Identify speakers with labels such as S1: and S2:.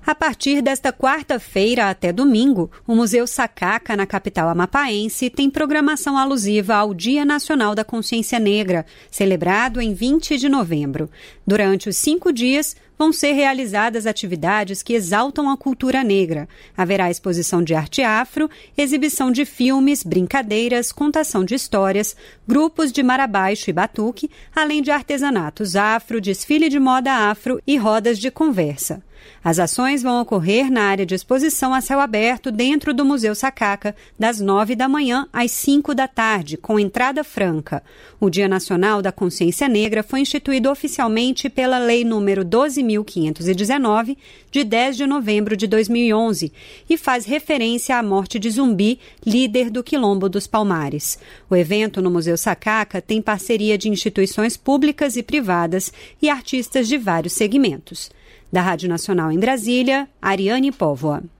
S1: A partir desta quarta-feira até domingo, o Museu Sacaca, na capital amapaense, tem programação alusiva ao Dia Nacional da Consciência Negra, celebrado em 20 de novembro. Durante os 5 dias, vão ser realizadas atividades que exaltam a cultura negra. Haverá exposição de arte afro, exibição de filmes, brincadeiras, contação de histórias, grupos de marabaixo e batuque, além de artesanatos afro, desfile de moda afro e rodas de conversa. As ações vão ocorrer na área de exposição a céu aberto dentro do Museu Sacaca, das 9 da manhã às 5 da tarde, com entrada franca. O Dia Nacional da Consciência Negra foi instituído oficialmente pela Lei nº 12.519, de 10 de novembro de 2011, e faz referência à morte de Zumbi, líder do Quilombo dos Palmares. O evento no Museu Sacaca tem parceria de instituições públicas e privadas e artistas de vários segmentos. Da Rádio Nacional em Brasília, Ariane Póvoa.